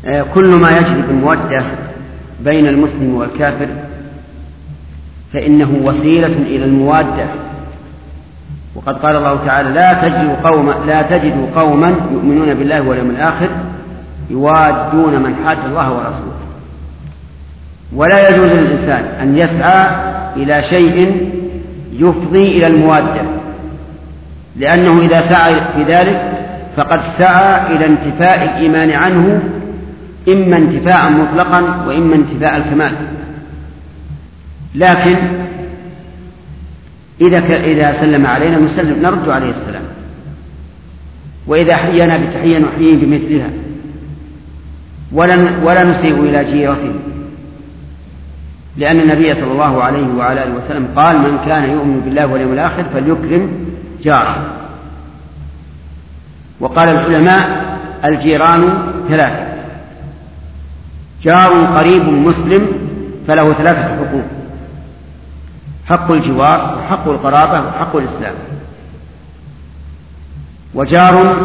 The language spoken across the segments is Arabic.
كل ما يجلب المودة بين المسلم والكافر فإنه وسيلة إلى الموادة. وقد قال الله تعالى: لا تجد قوما يؤمنون بالله واليوم الآخر يوادون من حاد الله ورسوله. ولا يجوز للإنسان أن يسعى إلى شيء يفضي إلى الموادة، لأنه إذا سعى في ذلك فقد سعى إلى انتفاء الإيمان عنه، إما انتفاء مطلقا وإما انتفاء الكمال. لكن إذا سلم علينا نرد عليه السلام، وإذا حيينا بتحية نحييه بمثلها، ولا نسيء إلى جيرته، لأن النبي صلى الله عليه وعلى آله وسلم قال: من كان يؤمن بالله واليوم الآخر فليكرم جاره. وقال العلماء: الجيران ثلاثة: جار قريب مسلم فله ثلاثة حقوق: حق الجوار، وحق القرابة، وحق الإسلام. وجار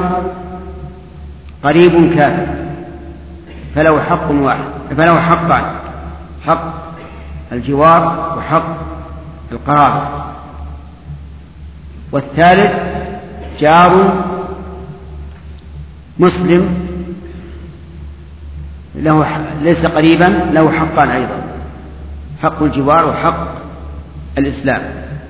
قريب كافر فله حق واحد، فله حقان: حق الجوار وحق القرابة. والثالث جار مسلم ليس قريبا، له حقان أيضا: حق الجوار وحق الإسلام.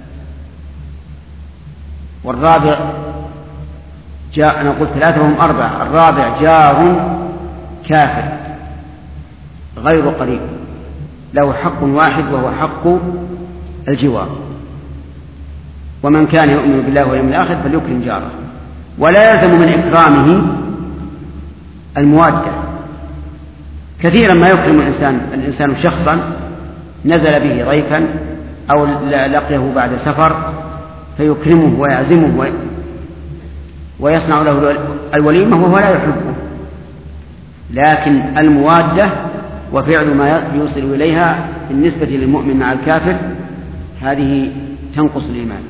والرابع أنا قلت ثلاثة وهم أربعة. الرابع جار كافر غير قريب له حق واحد وهو حق الجوار. ومن كان يؤمن بالله واليوم الآخر فليكرم جاره. ولا يلزم من إكرامه الموادة. كثيرا ما يكرم الإنسان شخصا نزل به ضيفا أو لقيه بعد سفر فيكرمه ويعزمه ويصنع له الوليمة وهو لا يحبه. لكن الموادة وفعل ما يوصل إليها بالنسبة للمؤمن مع الكافر هذه تنقص الإيمان.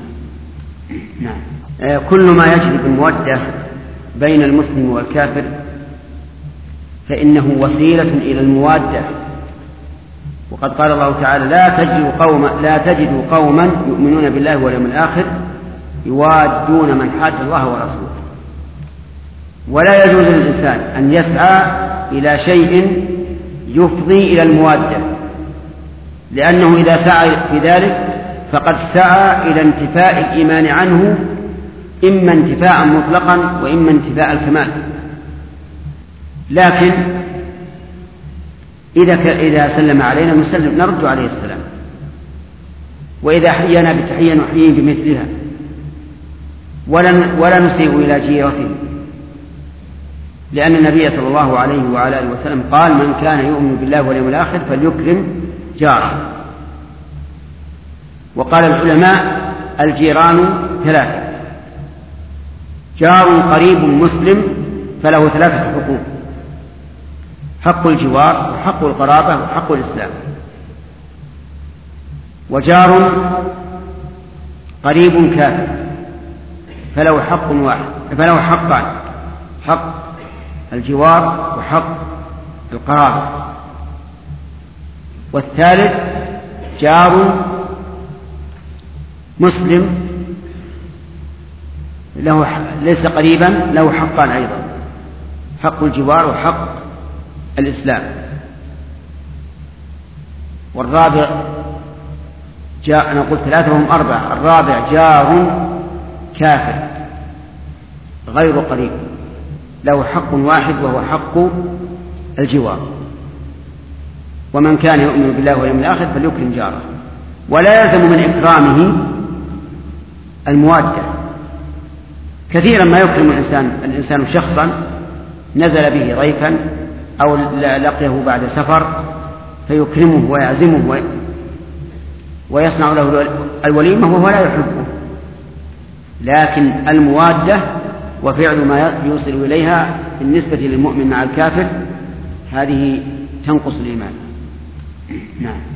نعم. كل ما يجلب المودة بين المسلم والكافر فإنه وسيلة إلى الموادة. وقد قال الله تعالى: لا تجد قوما يؤمنون بالله واليوم الآخر يوادون من حاد الله ورسوله. ولا يجوز للإنسان أن يسعى إلى شيء يفضي إلى الموادة، لأنه إذا سعى في ذلك فقد سعى إلى انتفاء الإيمان عنه، إما انتفاء مطلقا وإما انتفاء الكمال. لكن إذا سلم علينا نرد عليه السلام، وإذا حيينا بتحية نحييه بمثلها، ولا نسيء إلى جيرته، لأن النبي صلى الله عليه وعلى آله وسلم قال: من كان يؤمن بالله واليوم الآخر فليكرم جاره. وقال العلماء: الجيران ثلاثة: جار قريب مسلم فله ثلاثة حقوق: حق الجوار، وحق القرابة، وحق الإسلام. وجار قريب كافر فله حق واحد، فله حقان: حق الجوار وحق القرابة. والثالث جار مسلم ليس قريبا له حقان أيضا: حق الجوار وحق الإسلام. والرابع أنا قلت ثلاثة وهم أربعة. الرابع جار كافر غير قريب له حق واحد وهو حق الجوار. ومن كان يؤمن بالله واليوم الآخر فليكرم جاره. ولا يلزم من إكرامه الموادة. كثيرا ما يكرم الإنسان شخصا نزل به ضيفا أو لقيه بعد سفر فيكرمه ويعزمه ويصنع له الوليمة وهو لا يحبه. لكن الموادة وفعل ما يوصل إليها بالنسبة للمؤمن مع الكافر هذه تنقص الإيمان. نعم.